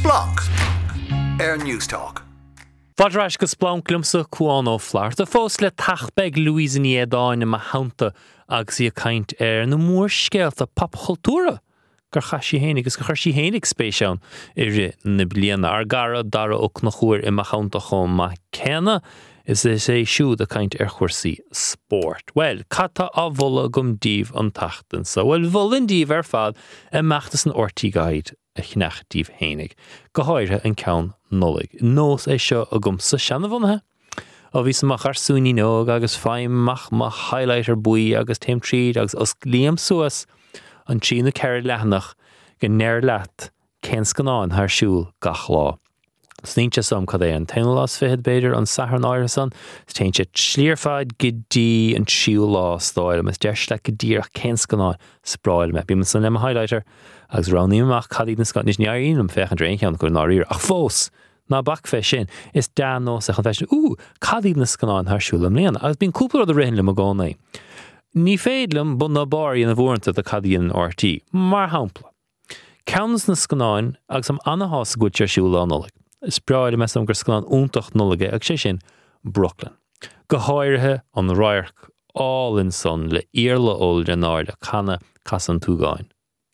Splunk Newstalk. Fadras go Splunk glimsa cuán ó Flart. A fós le tachbeg Louise ní édáin ma hánta agus í a caint na mór scéalta pop cultúra. Gur chaisi hénig gus gur chaisi hénig spéisián na bliana ar gara dara ook na chuir I ma hánta chom ma cena is é siúd a caint chuirsaí sport. Well, cata a bhulla gom díomh an tachtan sa. Well, bhullin díomh fad meachtas an ortaí gaid a chnach díomh hénig. Go háire an ceann nullig. Nós seo a gom sa seanna bhunathe. A bhí sa ar súní nóg agus feimach ma highlighter buí agus téim tríd agus os líam suas an tína ceir lehanach go neir leat cén scanán thar siúl gach lá. Sníinte som cad é an teanlas fihead beidir an sahar náirasan, stéinte slíorfáid gidí an siúl lá stáil, mas deis le gidíach cén scanán spráil me. Bí man san lem a highlighter agus ráníach cadí na scan níos nearín am fechan dréinchean go náír ach fós. Na bak fe sin is da nó sa chan fesin cadí na scanán thar siúlam léana agus bín cúpla a rihin le a gánaí. Ní féidlam bun na báí na bhórnta a cadíon ortí, mar hampla. Ceannas na scanáin agus am anahás gúte siúla anolig. Is braid me sam gur scanán úntacht nulige ag sé sin Brooklyn. Go háirithe an ráirc álinn son le íarla ól den náir le canna casan túgáin.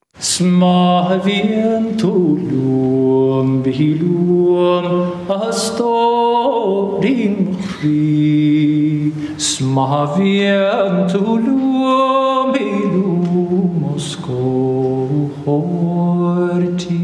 Sma vian tulum bihilum a storing free. Sma vian tulum bihilum Moscow horti.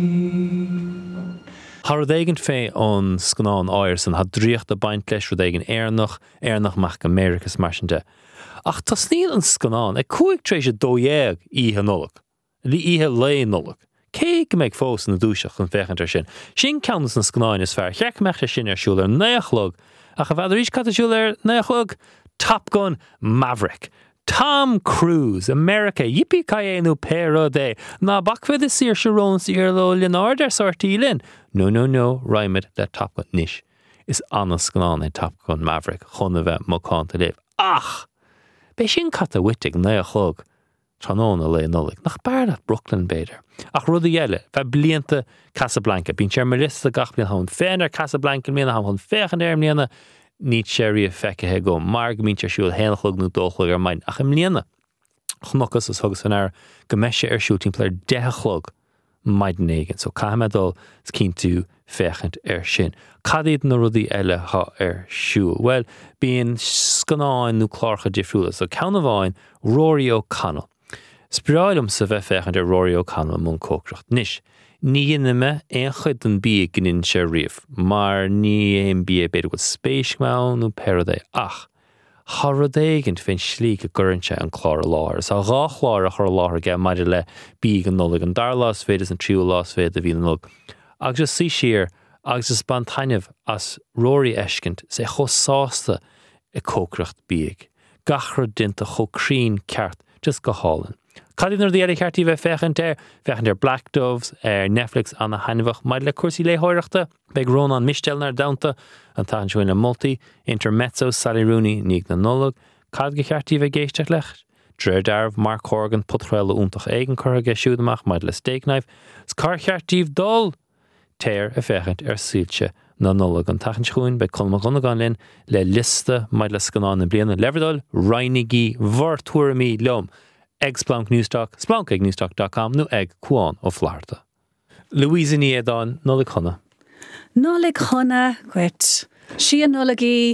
Har dégin fé an scanán áirsan ha dríocht a baint leis dégin éarnach mach Americas marsinte. Ach tá sníl an scanán cuaig trééis dóéag ihe nolag. Lí ihe lé nolag. Cé go méid fós na dúiseach an fechantar sin. Sin ceannas an scanáin is fearr. Check meachta sin siúil neachlog. Ach a bhead rís cata siúil neachlog Top Gun Maverick. Tom Cruise, America, yippee-ki-yay-nu pero de. Na bakfid is sir Sharon Sierlo Leonardo sortilin. No, Raimed that Top Gun nish. Is anas gnan in Top Gun Maverick, chonave mokanta liv. Ach! Be sin kata wittig neachog. Tranona le nolik. Nach bardat Brooklyn beider. Ach rudi yelle, va bliente Casablanca. Bin Marissa gachblin haun fener Casablanca mina haun fechen ermliana. Ní séri a feice go mar go mínte siúil héanachlog nó dóchlog main ach im líana. Chnochas is thugus fan go meise siúltín pléir dechlog maidin éigen. So caimedal is cín tú fechant sin. Cadíad na rudí eile ha siúil. Well, bíon scanáin nó clárcha difriúla. So ceanna Rory O'Connell. Spráilm sa bheith fechant Rory O'Connell mún cócracht. Nis, ní inime chud an bí gnin sé riamh, mar ní bí beidir go spéis meán nó peradé ach. Harradéigint fin slí a gurintse an chlár láir. Sa gá chlár a chur láir ge maidir le bí an nolig an dar lás féidir an tríú lás féid a bhí an nog. Agus sí siar, agus is bantaineh as Rory Eshkint sé chosásta I cócracht bíig. Gachra dinta chocrín ceart, just go hálan. Cadínar dí ceartí bheith fechan Black Doves Netflix anna hainmhach maid le cuasaí léthireachta beag Ronan Mistelnar damta an tá anseoin le multi Intermezzo Sally Rooney níag na nullag cad go ceartí bheith géisteach leis Dredarv Mark Horgan putreile úntach éigen chuige siúdamach maid le steak knife s car ceartíh dul téir a fechant sílte na nullag an tachanseoin be colmach gan linn le liste maid le scanán na bliana leverdal reinigí vortuaramí lom Egg Splunk Newstalk, splunkeggnewstalk.com, nu egg cuán ó Florida. Louise ní édáin, nolig chuna. Nolig chuna, gwit. Si an noligi.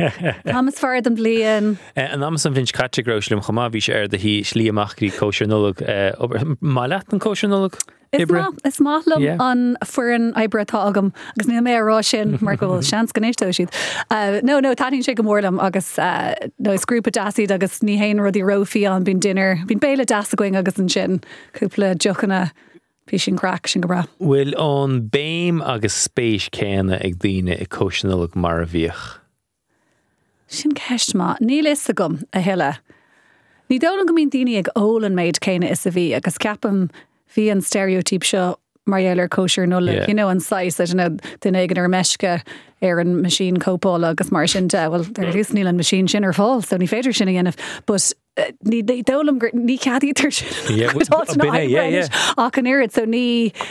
Amas fard an blian. An amas an finch categros lim chama bhí sé de hí slí amachrí kosher nolig. Má leat an kosher nolig? Is málam an furin ibretá agam agus ní mé rá sin mar go seans gannéistó siad. No, táinn sé go mórlam agus no is grúpa dasíd agus ní héin rudí rofií an bín dinner, bín béle dasagoing agus an sin cúpla jochanna pí sin crack sin go bra. Will an béim agus spéis céanna ag dtíine I cóisinalag mar a bhíoch? Sin ceist má, ní lis a gom a heile. Ní dólan go mín daoine ag ólan méid céine is a bhí agus ceapam hí an stereotyp seo marhéalar kosher nulla, you know, an sais a den éigen meisce an machine cópála agus mar sin de, well, there is níl an machine sin fáil, so ní féidir sin a dhéanamh, but ní dólam ní cadítar sin. Ach an irid, so ní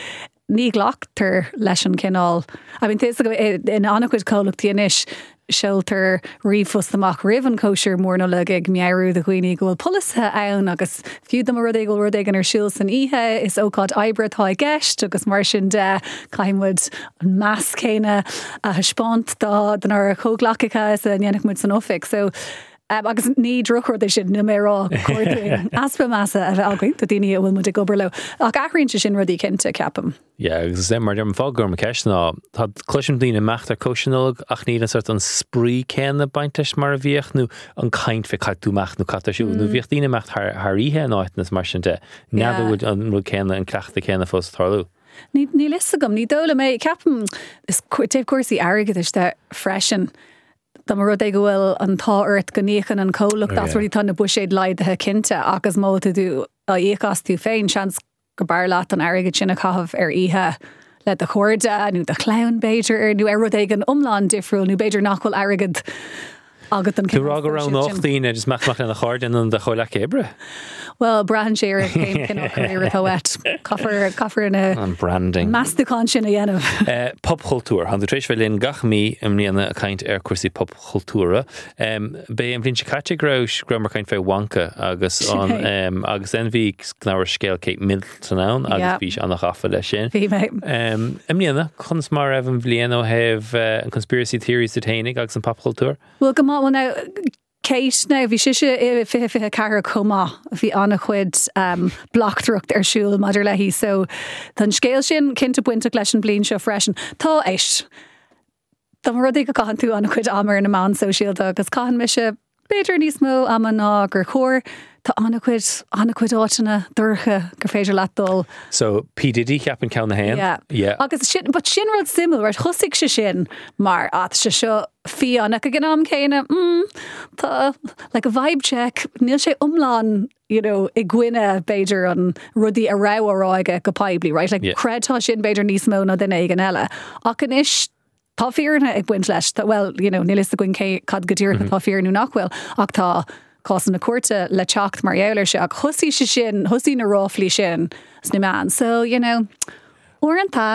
ní ghlaachtar leis an cinál. I mean, this in annachcuid cólacht inis seoltar riomhfos amach rivan kosher mór nó le ag mearú de chuoine gohfuil polisathe ann agus fiú am rud ag an ar siúil san ihe is ócád ibretá gceist agus mar sin de caiimmuid an meas céine a hispáint dá den ar chóglachacha is a dhéanamh san ofic. So agus ní drochir sin na mérá cuairling aspa massa a bheith againn do daoine bhfuil mu gobar le ach aithríonn sin rudí cinnte ceapam. Ja, agus mar dem fágur me ceisná tá cluisiim daoine meachtar coisiúnach ach ní an sort an sprí céanna bainteis mar a bhíoch nó an caint fe caitú meach nó cataisiú nó bhíoch daoine mecht th ihe náitnas mar sin de neadhúid an rud céanna an cleachta céanna fós tarlú. Ní lisagam, ní dóla mé ceapam is taobh cuasaí airgad is de freisin. Tá mar rud ag bhfuil an táirt go níochan an cólacht as ruí tá na buiséad leidethe cinnte agus móta dú a íochas tú féin seans go bar leat an airgad sinna cahabh ar ihe le de chuirde nó de clown beidir nó ar rud ag an umláin difriúil nó beidir nachhfuil airgad agat an Tú rag arán 8 just meach na chuirde an de chola cebre. Well, brand share came career with wet. Coffer in a branding. Masticon sin a dhéanamh. Pop cultúr. Han treéis bhfuil in gach mí mníana a caint ar cuasí pop cultúra. Bé an bblin caite grous gra mar caint fé wanka agus an agus en bhí gnáir scéal Kate Middleton ann agus bhí annach afa lei sin. Bhí mé. Mníana chus mar an bblian ó heh an conspiracy theories detaining agus an pop cultúr. Well, go má now Kate now bhí siise fi cara comá bhí anna chuid blachtracht ar siúil maidir lehí so tan scéal sin cinnte buinte leis an blin seo freisin tá éis Tá mar rud go caihan tú anna chuid amar in na man sosiálta agus caihan me se beidir níos mó am ná gur chóir tá anna chuid áitina dúrcha gur féidir ledul. So P Diddy ceapan ceann na hain? Yeah. Agus sin rud simú ar chosig se sin mar at se seo fi anna go gnám céine tá like a vibe check níl sé umláin i gcuine beidir an rudí a rá aráige go paibli, right? Like credtá sin beidir níos mó na duine ag an eile. Ach an isis tá fearna ag buint leis, well, níl is a gcuin cad go dtíir tá fearnú nachhfuil ach tá cásan na cuarta le teacht mar eolir se ach thusí se sin, thusí na ráflí sin sna man. So, orintá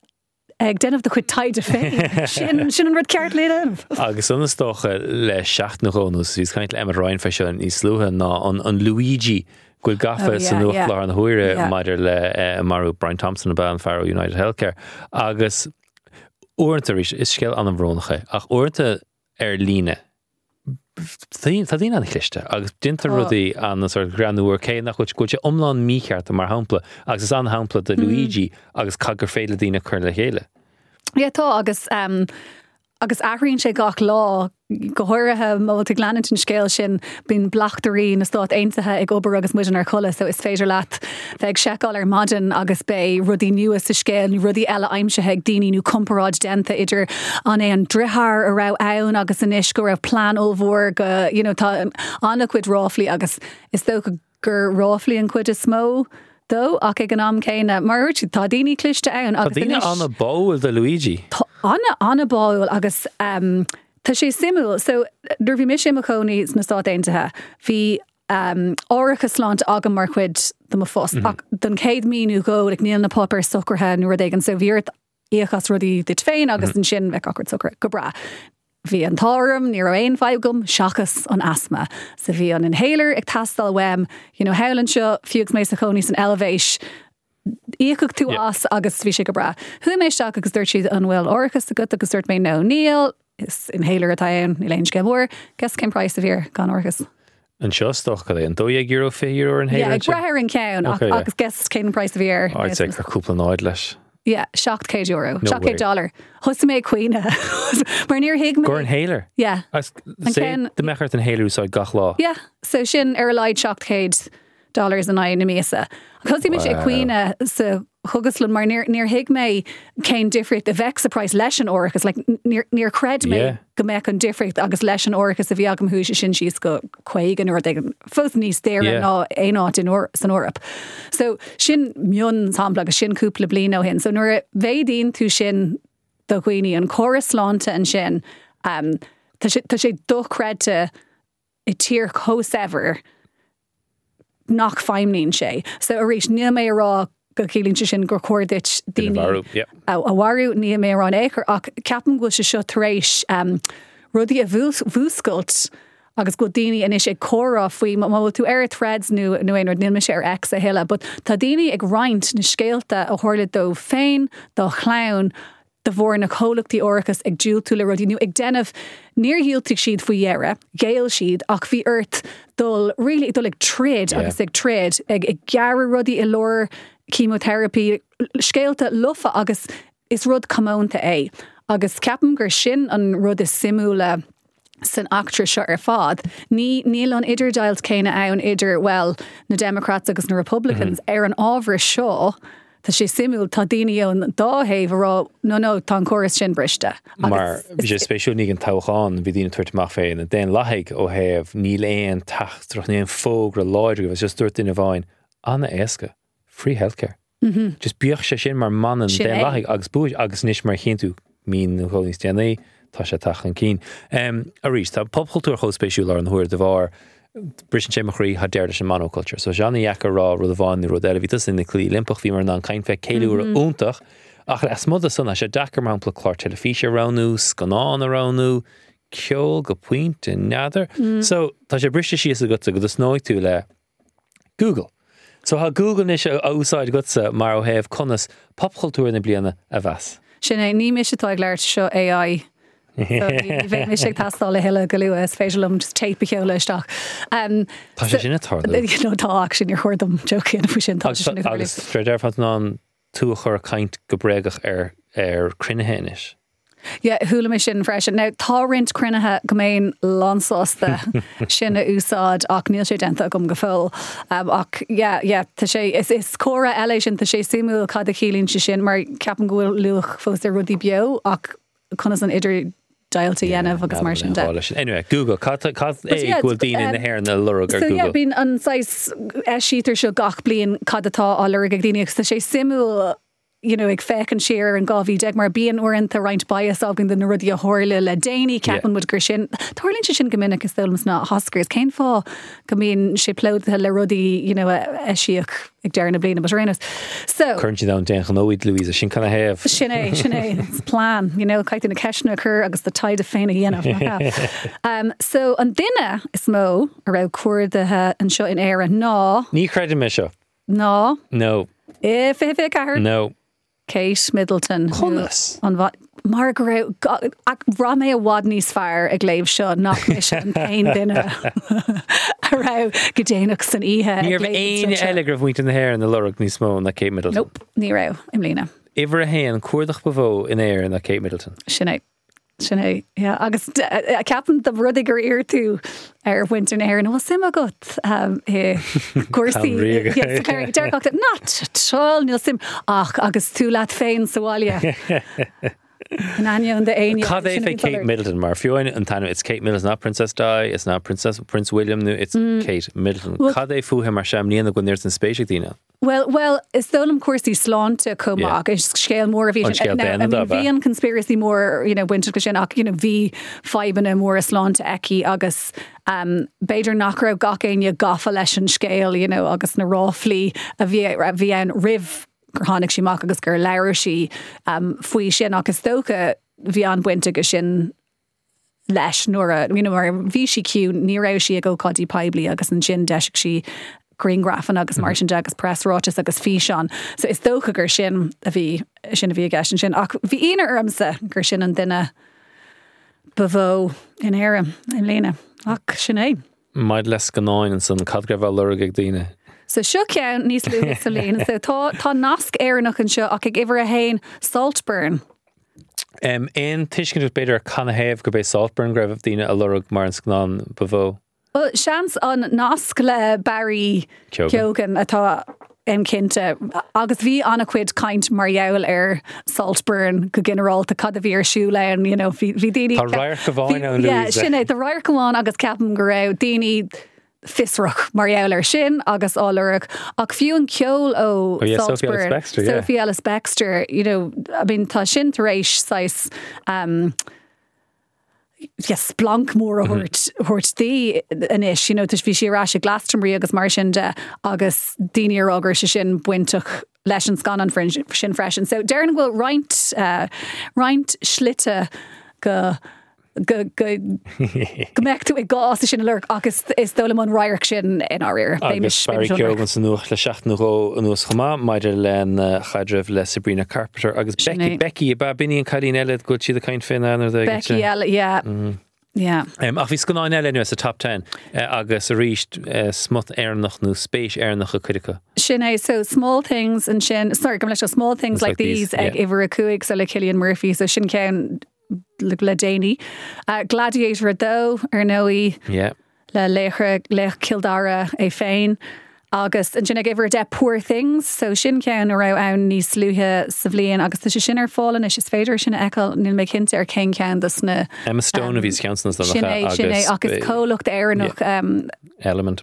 ag denmh de chuid taide féin sin an rud ceart léad. Agus anastócha le 7 na rónús hís caint le Emma Ryan fe se ní slúthe ná an Luigi gúil gafa san nuach lá an huire maidir le marú Brian Thompson a an Faro United Healthcare agus orintá is scéal an bhrónacha ach orintá ar líne Tá dtíine an chlichte agus dinta rudaí an granúir cé nach chuid gote omláin mícheart a mar hampla agus is an hampla de Luigi agus cagur féile dtíine chuir le chéile. Tá agus aithríonn sé gach lá go háirithe móta gleanantin scéal sin bín blachtarí na stát aontaithe ag obair agus muidir ar chola so is féidir leat bheith seáil ar maidin agus bé rudí nuas sa scéal rudí eile aimsethe ag daoine nó comparáid denta idir an é an drithar a rah ann agus in isis go raibh plán ómhór go tá anna cuid ráflaí agus is dó gur ráflaí an cuid is smó dó ach ag an am céine mar tá daoine cliste ann agus daoine anna báil de Luigi. Anna báil agus tá sé simú so dur bhí mis a choní na stát aontaithe hí áiricha sláint agam mar chuid do fós ach don 100 míú go ag níl na popper sucrthe nuair d an so bhíirt íochas rudí dit féin agus an sin bheith acurt sucr go bra. Bhí an tám ní aon feibgum seachas an asma. So bhí an inhaler ag tastal wem, helann seo fiúgus mééis a choní san elevéis íoch tú as agus bhí sé go bra. Thu mééis seach agus dúirt siad an bhfuil orchas a go agus dúirt mé nó níl is inhaler atá an i léon cemhór, gas cén price a bhír gan orchas. An seo stoch go an €2 €5 an héile? Yeah, ag brethir an ceann agus gas cén price a bhír. I'd say gur cúpla náid leis. Yeah, €7 $7 Thus mé cuioine mar níor hiig Gur an héiler? Yeah. Sé de mechart an héiler úsáid gach lá? Yeah, so sin ar leid $7 an aon na méasa. Cos mé sé cuioine sa chugaslan mar níor hiig mé céin difricht a bheith sa price leis an orchas, like níor cred mé go meic an difricht agus leis an orchas a bhí agam húis sin síos go chuigan or fós níos déir ná éáit in san Orp. So sin mion sampla agus sin cúpla blin ó hin. So nuair bhéidín tú sin do chuoine an choras slánta an sin tá sé docredte i tír cósever nach feimnín sé. So a rís níl mé rá go cílín sin gur cuairdit daoine a bharú ní mé an éair ach ceapan go se seo tar éis rudí a bhúscailt agus go daoine inis ag córa faoi má tú ar threads nó éonar níl sé ar ex a heile, but tá daoine ag roint na scéalta a thuirla dó féin dó chlán de bhór na cholachtaí orchas ag dúil tú le rudí nu ag denmh níorhiúltaigh siad faoi dhearra, géal siad ach bhí ort dul ag tréad agus ag tréad ag gearra rudí i lór chemotherapy scéalta lufa agus is rud camónta é. Agus ceapan gur sin an rud is simúla san actra seo ar fád. Níl an idirdailt céine ann idir, well, na Democrats agus na Republicans ar an ábhar seo, tá sé simúl tá daoine ón dáhéh rá nó tá choras sin briste. Mar bhí sé spéisiú ní an toghán bhí dína tuairteach féin a déon lathaigh ó thaobh níl éon tacht troch níon fógra láidir go bhs just dúirt in a bhain anna éasca free healthcare. Just bíoch sé sin mar manan déon lathaigh agus búis agus níos mar chéintú mín nó choníos déanaí tá sé tachan cín. A rís tá popcultúr chó spéisiúil ar an thuair de bhar Britain sé machrí had deirde sin monoculture. So Johnny Jacker rá rud a bháin rud eile ví in na clí limpach bhí mar an cain fe céúra úntach ach as mud a sanna sé dachar mámpla chlár telefíe ránú, scanán a ránú, ceol go puint in neadar. So tá sé briste síos a gutsa go snóid tú le Google. So ha Google is a úsáid gutsa mar ó héh conas popcultúr na bliana a bheas. Sin é ní mis atá leir seo AI. Bheith mis sé tastal le heile go luúa is féidirlumm just tape cheola isteach. Tá sé sin atá. Tá sin ar chuirdom joking fu sin tá sin. Agus streidir fan ná tú a chur caint go bregach ar crinethe inis. Ja, thula mé sin freisin. Now tá rint crinethe go mbeidh lansásta sinna úsáid ach níl sé denta gom go fóil. Ach tá sé is córa eile sin tá sé simú cad a chélín sin mar ceapan go luach fós ar rudí bio ach conas an idir dialta dhéanamh agus mar sin de. Anyway, Google, cad é ghfuil daoine in na hair na lurug ar Google? So bín an sais sítar seo gach blion cad atá á lurug ag daine agus tá sé simú ag fecinn siar an gábhí deag mar bíon orintanta roint bias ágan den na rudí a háirla le déanaí ceapan mud gur sin. Tharlíonn sé sin gomininic is dulmas na hoscars. Cén fá go mbíonn sé plótha le rudí eisiach ag dearna bliana bas rénas. So Currently down déan óid Louisa sin canna héamh. Sin é, it's plán, caiit na ceisna chur agus the tide féin a dhéanamh. So an duine is mó a raibh cuairdathe an seo in éire ná. Ní creidir me seo. Ná. No. If cahar. No. Kate Middleton. Conas. Mar go raibh rá mé a bhád níos fearr ag léamh seo nach mé sin aon duine a raibh go déanaach san ihe. Níor bh aon eile gur bhhaint in na hair na lurug níos mó na Kate Middleton. Nope, ní raibh im lína. Iver a héan cuairdach bhó in éir na Kate Middleton. Sinné, agus ceapan de rudig gur ir tú ar winter na hair nó sim a got cuasaí deirachta not tall níl sim ach agus tú leat féin sáile. An aine de aine. Cad é fé Kate Middleton mar fiúin an tainú it's Kate Middleton, not Princess Di, it's not Prince William, no, it's Kate Middleton. Cad é fuaithe mar sem níana go níir an spéisiach dína? Well, is dólam cuasaí slánta comach is scéal mór a bhí bhí an conspiracy mór winter go sin ach bhí faibanna mór a slánta eici agus beidir nach raibh gach aine gafa leis an scéal agus na ráflí a bhí an rih gur tháinig síach agus gur leir sí faoi sin agus tócha bhí an buinte go sin leis nuair mar bhí si ciú ní raibh si a go codí peblií agus an sin deisic si greengrafan agus mar sin agus pressrátas agus físeán. So is tócha gur sin a bhí sin a bhí gassin sin ach bhí ina ormsa gur sin an duine bhó in éire in léine ach sin é. Maid les ganáin an san cadgra bhil lurug ag daine. So seo ceann níos luúla sa líana. So tá nasc éireannach an seo ach ag iver a hain Saltburn. Ein tuiscin beidir canna héamh go bé Saltburn greibh daine a lurug mar an scanán bhó. Well, seans an nasc le Barry Keoghan atá cinnte agus bhí anna cuid caint margheall ar Saltburn go generalta cad a bhí ar siú lein bhí daoine Tá rair go bháin an Louisa. Sinné tá rair go bháin agus ceapan go raibh daoine fisrach margheall ar sin agus álurach ach fiú an ceol ó Saltburn Sophie Ellis Bextor tá sin tar éis sais splank mór a thuirt tí inis tus bhí si rá a Glastonbury agus mar sin de agus daoine agur se sin buintach leis an scanan sin freisin. So Darren bhfuil roint slite go mechtú ag gás sin lurk agus is dóla man rairc sin in áir. Agus Barry Keoghan san nuach le 16 euro an ús chama, maidir len chadrih le Sabrina Carpenter agus Becky ba bini an Cadine Elliot go siad a kaint fin anar de Becky Elliot, yeah. Yeah. Ach bhí sconáin eile nu as a top 10 agus a ríist smut airnach nó spéis airnach a cuidica. Sin é, so small things and sin, sorry, come let's small things like these ag Iver a Cuig, so like Cillian Murphy, so sin ceann le Déine. Gladiator a dó ar nóí le lech Kildara é féin. Agus an sin ag Iver de Poor Things, so sin ceann a rá ann níos slúthe sa bhliain agus tá sé sin ar fálan is féidir sin eáil níl mé cinnte ar cén ceann dus na Emma Stone a bhís ceannas sin é agus cólacht éireannach Element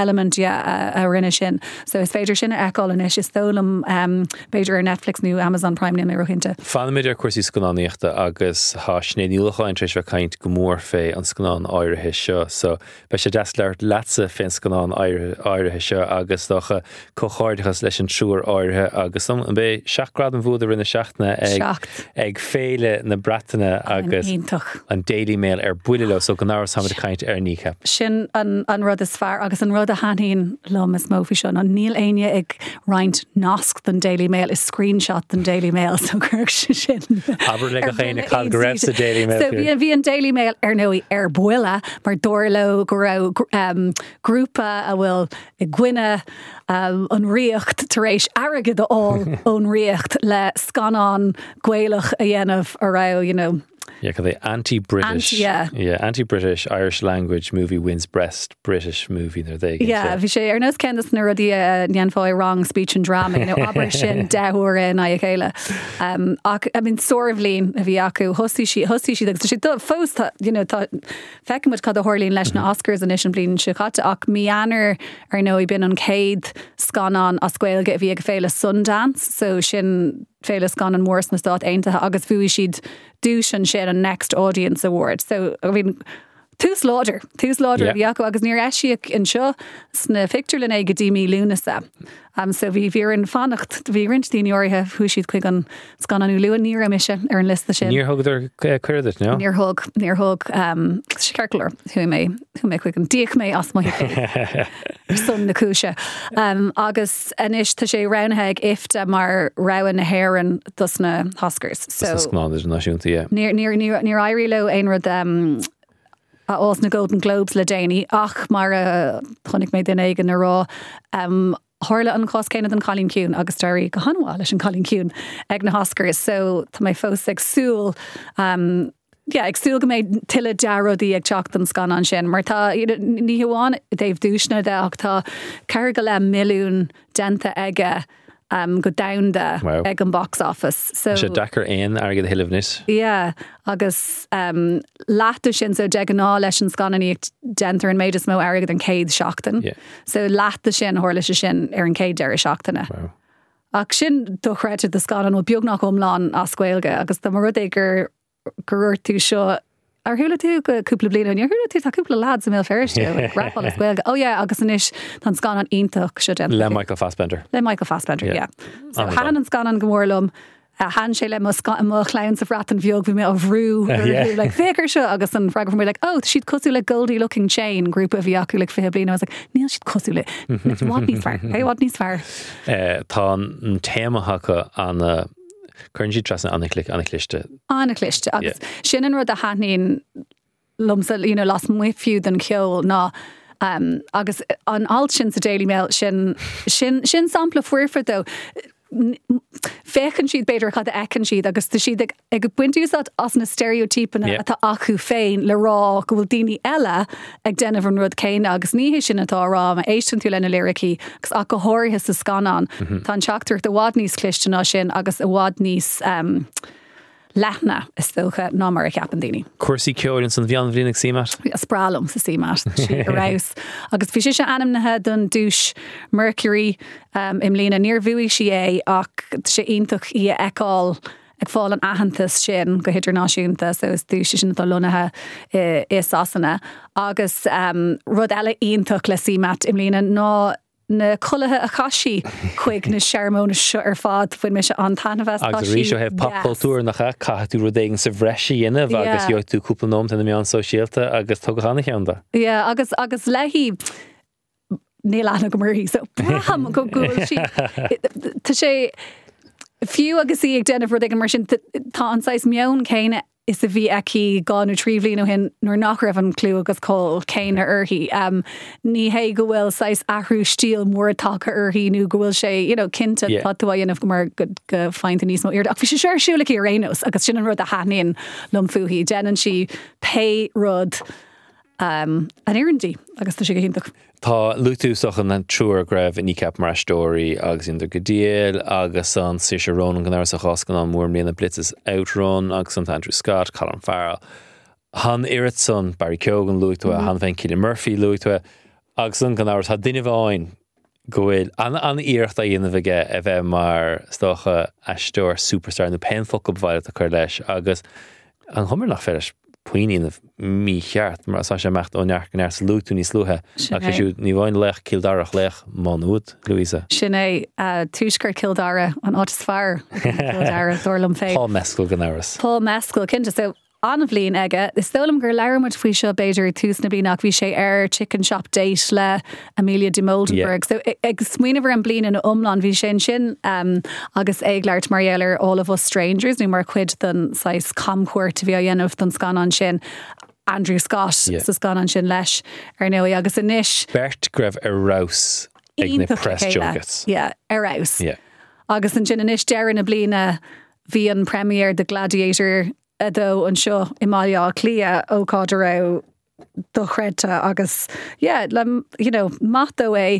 a rinne sin. So is féidir sin eáil in is tólam beidir ar Netflix nu Amazon Prime ní mé roiinte. Fanimiid ar cuasí sconáíochta agus há snéúlacha an tris bheith caint go mór fé an scanán áirithe seo, so be sé deas leir letse fin scanán áirithe seo agus docha cóáirchas leis an trúr áirithe agus an bé 6 grad an bhúd a rinne seachna ag féile na bratainine agus an Daily Mail ar buile so go náras hamid a caint ar nícha. Sin an rud is fear agus an rud a haín lom is mófi seo an níl aine ag roint nasc den Daily Mail is screenshot den Daily Mail so chuir sin. Aber le a chéine cad go raibh sa Daily Mail. So bhí an Daily Mail ar nóí ar buile mar dóirló go raibh grúpa a bhfuil i gcuine an riocht tar éis airgid all ón riocht le scanán gcualach a dhéanamh a rá, you know. Yeah, because the anti-British, anti-British Irish language movie wins best British movie. Yeah, bhí sé ar nós ceannas na rudí neanfáid wrong speech and drama, you know, aber sin dehuair na chéile. Ach, I mean, sorblín a bhí acu, hosí si agus si fós, you know, fecin muid cad a hórlín leis na Oscars an isin blin si chatte, ach mianar ar nó I bin an céad scanán a scoilge a bhí ag féile Sundance, so sin féile scanán mórs na stát aontaithe agus bhuaí siad dúis an sin an Next Audience Award. So, I mean, tús láidir bhí acu agus níor eisiach in seo sna fictúr le go dtí mí lúnasa. So bhí an fannacht, bhí rintíí áirithe thu siad chuig an scananú luúan níor a mise ar an lista sin. Níor thug ar chuirt, no? Níor thug sceirceir thu mé chuig an díoch mé as mai sun na cúise. Agus inis tá sé ranathe ag ifta mar rahan na hhéireann dus na Oscars. So Níor éirí le aon rud os na Golden Globes le Déine ach mar chonig mé den éigen na rá Harla an cos céine an Colleen Kuhn agus Derry go hanhá leis an Colleen Kuhn ag na Oscars, so tá mé fós ag súl ag súl go méid tiile dearodí ag teach an scan an sin, mar tá ní hamháin Dave dúisna de ach tá ceir go le milliún denta aige go downda ag an box office. So sé dachar aon agad a hilibnis. Yeah, agus látu sin so de ná leis an scannaí dentar an méid is mó agad an céad seachtain. Yeah. So látu sin thuirla sin ar an céad deir seachtainna. Wow. Ach sin dochreite de scanan ó beag nach omláán a scoilge agus tá mar rud é gur tú seo ar thuúla tú go cúpla bliana an thuúla tú tá cúpla lád sa mé ferste rapáil a scoilge. Oh yeah, agus inis tá scanan ionach seo den. Le Michael Fassbender, yeah. So han an scanan gomórlum han sé le mo clowns of rat an bheog bhí mé a bhrú like fécar seo agus an frag mé like oh she'd cosú le Goldie looking chain grúp a bhí acu le fé blin. I was like níl she'd cosú le what níos fear tá an téimeacha an Currently trust anna cliste. Agus sin an rud a hanín lumsa, you know, las mwy fiú den ceol ná agus an alt sin sa Daily Mail sin sampla fuirfa dó féchan siad beidir cad echan siad agus tá siad ag buintúsat as na stereotípanna atá acu féin le rá go bhfuil daoine eile ag denmh an rud céine agus níhé sin atá rá a éistan tú lena lyricí agus a go háirthe sa scanán tá an teachtar do bhád níos clistená sin agus a bhád níos lethna is tócha ná mar a ceapan daoine. Cuasaí ceolann san bhíán bhríonnig símat? Sprálam sa símat rás. Agus bhí sé animnathe don dúis Mercury im lína níor bhuaí si é ach sé ionintach í eáil ag fáil an ahantas sin go hidirnáisiúnta so is dúis sin tá lonathe is asanna agus rud eile ionintach le símat im lína ná na colathe a chaisi chuig na searmóna seo ar fád fuin me se an tanmhas agus rí seo heh popcultúr nach caú rudéigen sa bhreisi inmh agus jo tú cúpla nóm na meán sosiálta agus tuganna cheanda. Yeah, agus lehí níl anna go marí so braham go gúil si tá sé fiú agus í ag déanamh rud ag mar sin tá an sais meon céine is a bhí aici gáinú tríomhlín ó hin nuair nach raibh an clú agus cóil céine uirthaí. Ní hé go bhfuil sais ahrú stíl mór tacha uirthaí nó go bhfuil sé cinnte patú dhéanamh go mar go fáinte níos mó iard. Ach bhí sé searsúla í rénos agus sin an rud a haíonn lom fuhíí déanann si pe rud an éirintí agus tá sé go hinntaach. Tá lútúsach an trúr greibh in ícap mar stóí agus idir go díal agus an si sé rón an gnáir a choscan an mór mléana blitzes outrun agus an Andrew Scott, Colin Farrell. Han Iritson, Barry Keoghan lúitú han féin Cillian Murphy lúitú agus an gnáir tá duine bháin gohfuil an íirecht a dhéanamh aige a bheith mar stocha eistóir superstar nó penfol go bhhaile a chuir leis agus an humar nach féidir puoín mí cheart mar sa sé mecht óneach gan sa lútú níos luthe agus siú ní bháin lech Kildarach lech manúd, Louisa. Sin é túisgur Kildare an átas fear Kildare dúirlam féin. Paul Mescal gan áras. Paul Mescal cinnte so an bhlíon aige, is stolam gur leirmuid faoi seo beidir tús na bíach bhí sé ar chicken shop date le Amelia de Moldenberg. So ag smuoinehar an blian in umlan bhí sin agus ag leart Marielle All of Us Strangers nó mar cuid den sais camcuairt bhí a dhéanamh don scan an sin. Andrew Scott sa scan an sin leis ar nó agus inis. Bert greibh ar rás ag na press junkets. Yeah, ar rás. Agus an sin inis dearan na bliana bhí an premiere The Gladiator dó an seo imáile clia ócáidir ra do chréta agus mató é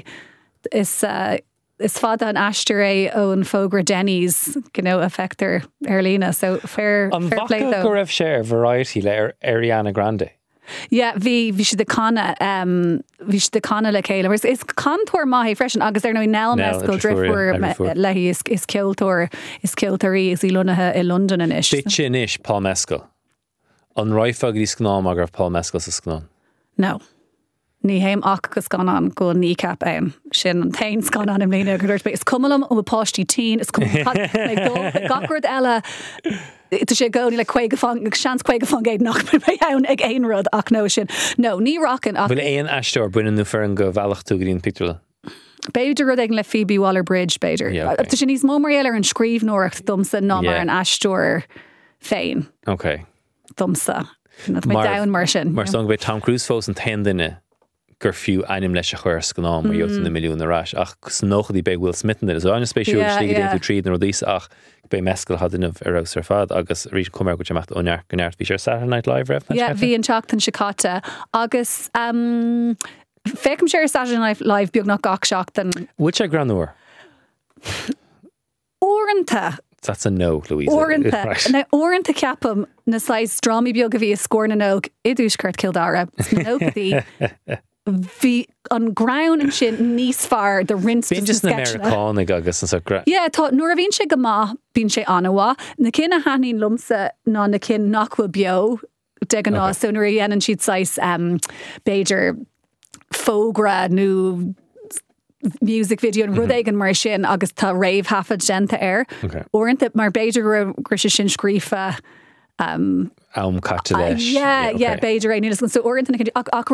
is fada an aistir é ón fógra Denny's affectar ar lína so fair play though. An go raibh sé variety le Ariana Grande. Yeah, bhí si de canna le chéile. Is cantóir maithí freisin agus ar nó nel mescal drifúir lehí is ciltóirí is í lunathe i London inis. Bit sin inis Paul Mescal. An roifa go dtí scnám agus Paul Mescal sa scnán. No. Ní héim ach go scanán go nícap sin an tain scanán im léine go dúirt is cumlam ó páistí tí is gacrd eile Tá sé gcóí le seans chuige fangéid nach ann ag aon rud ach nó sin. No, ní rockin ach. Bhfuil éon eistóir buine nó fear an go bhealach tú goíon picúla. Beidir rud ag le Phoebe Waller-Bridge beidir. Tá sin níos mó mar an scríbhnóireacht dumsa ná mar an eistóir féin. Okay. Dumsa. Dain mar sin. Mar song bheith Tom Cruise fós an 10 duine gur fiú anim leis a chuir scanám mar jota na milliún arás ach snóchadí be Will Smith in it. So an spéisiú slí tú tríd nó dís ach be Mescal had inmh ar ar fad agus rí cumar go teach óneart gneart bhí sé Saturday Night Live ref. Yeah, bhí an teachtain sicáta agus fécim sé Saturday Night Live beag nach gach seachtain. Which a granúir? Orintha. That's a no, Louisa. Orintha. Na orintha ceapam na sais drámí beag a bhí a scór na nóg idúscart Kildare. Nógadí. Bhí an ground an sin níos fear the rinse bín just na Americánig agus an sa yeah, tá nuair a bhín sé go má bín sé anhá na cin a haín lumsa ná na cin nachfuil bio de an ná so nuair a dhéanann siad sais beidir fógra nó music video an rud éigen mar sin agus tá raibh hafad genta air orintha mar beidir gur sé sin scrífa caite leis. Beidir é nílas so orintna ach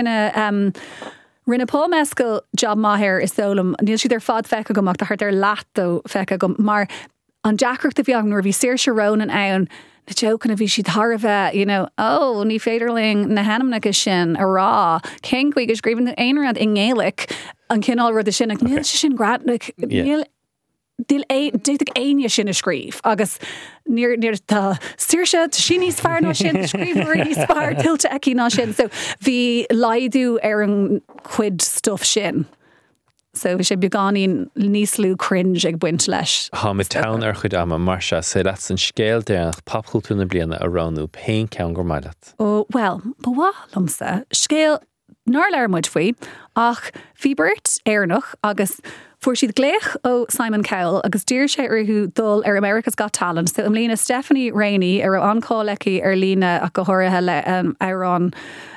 rinne Paul Mescal job maithir is solam níl siad ar fad fecha go ach tar leató fecha go mar an deachreacht a bhí nuair bhí séir se rón an ann na jocan a bhí siad thar a bheith ní féidirling na hanamna go sin a rá cén chuig is scríban aonrad in Gaelic an cinál rud a sin ach níl sin gradnic níl Dil aine sin a scríb agus níor tá siirse sin níos fear ná sin scríbhar níos fear tiltte aici ná sin so bhí laidú ar an cuid stuff sin so bhí sé beáín níos lú cringe ag buint leis. Tá mit town ar chud ama mar se sé le an scéal déanach popcultúna bliana aránú pein ceann gur maidat. Well, bhá lomsa scéal ná leirmuid faoi ach bhí beirt éarnach agus fuair siad gléich ó Simon Cowell agus dúir sé arthú dul ar America's Got Talent so lína Stephanie Rainey ar ancáil leici ar lína a go háirithe le Aaron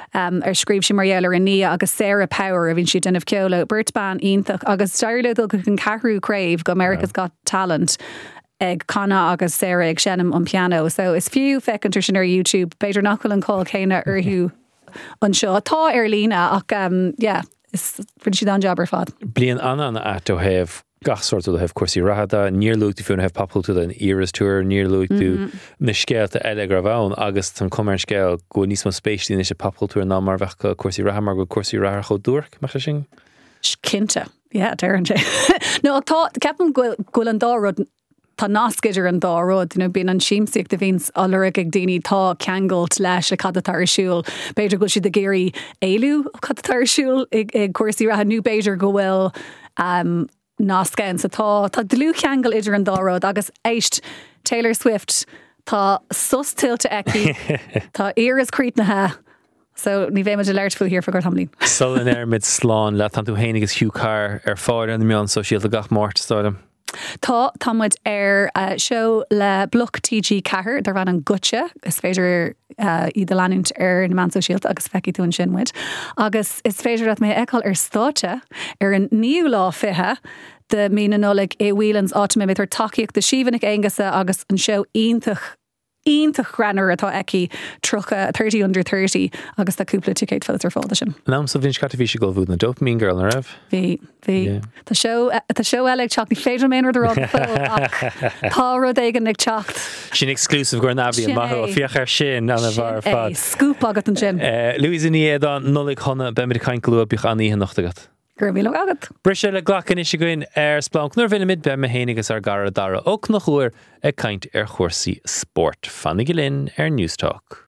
scríb si Mariella in ní agus Sarah Power a bhín si denmh ceola Bert Ban ionach agus stairle go an carú Crave go America's Got Talent ag Conna agus Sarah ag Shannon on piano. So is few fecantar sin ar YouTube beidir nachfuil an call céine arthú an seo. Tá Lína ach is frin si an job ar fad. Blian anna ato hef gach sort of hef cuasí rahada, níor luach tú fiúna hef papal tú an Eras Tour, níor luach tú na scéalta eile graván agus tan cumar scéal go níos má spéisí na sé papal tú ná mar bheith cuasí raha mar go cuasí raha cho dúrch, mar sin? Cinnte, dearan sé. No, tá ceapan gúil an dárod tá náskeidir an dárod, bíon an síimsaíocht de víns allurig ag daoine tá ceangailt leis le cadatar siúil. Beidir go si de géirí éilú cadatar siúil ag cuasí raha nú beidir go bhfuil náscain sa tá dlú ceangal idir an dárod agus éist Taylor Swift tá sus tiltte eici tá iras crítnathe. So ní bhéh de leirt fuil hir for Hamlín. Sullen mid sláán le tan tú hénig is Hugh Carr fáir an mion so síal a gach mórt stáidem. Tá muid show le Bloch TG Cahir dar bhan an gutse is féidir iad leanúnt na man so síalt agus feici tú an sinmuid. Agus is féidir at mé eáil státe an níú lá fithe de mí nolig Whelans áime mit ar takeíocht de síhannig aingasa agus an show ionintach grannar atá eici trocha 30 under 30 agus tá cúpla ticket fel ar fáda sin. Nám sa bhín scata bhí se go bhúd na dopamine girl na raibh? Bhí. Tá show eile teach ní féidir méonar do rá tá rud éigen ag teacht. Sin exclusive gur nabí an maith fiochar sin an a bhar fad. Scoop agat an sin. Louisa ní éad nulig chuna be mid cain glú bích aní nachtagat. Gurmíle agat. Brise le glachan is goin splánc nuair bhfuil mid be me hénigas ar gara dara ó nach chuair ag caint ar chósaí sport. Fannig linn News Talk.